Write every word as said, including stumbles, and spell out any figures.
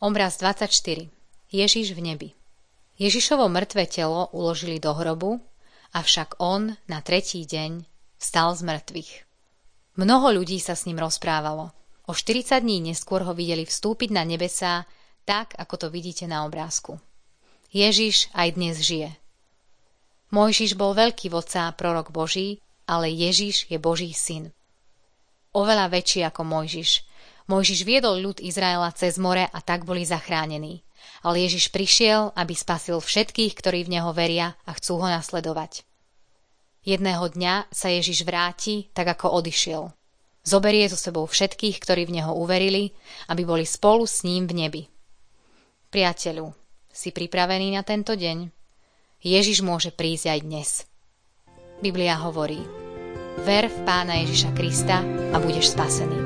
Obraz dvadsaťštyri. Ježiš v nebi. Ježišovo mŕtve telo uložili do hrobu, avšak on na tretí deň vstal z mŕtvych. Mnoho ľudí sa s ním rozprávalo. O štyridsať dní neskôr ho videli vstúpiť na nebesá, tak ako to vidíte na obrázku. Ježiš aj dnes žije. Mojžiš bol veľký vodca a prorok Boží, ale Ježiš je Boží syn. Oveľa väčší ako Mojžiš. Mojžiš viedol ľud Izraela cez more a tak boli zachránení. Ale Ježiš prišiel, aby spasil všetkých, ktorí v neho veria a chcú ho nasledovať. Jedného dňa sa Ježiš vráti, tak ako odišiel. Zoberie so sebou všetkých, ktorí v neho uverili, aby boli spolu s ním v nebi. Priateľu, si pripravený na tento deň? Ježiš môže prísť aj dnes. Biblia hovorí: ver v Pána Ježiša Krista a budeš spasený.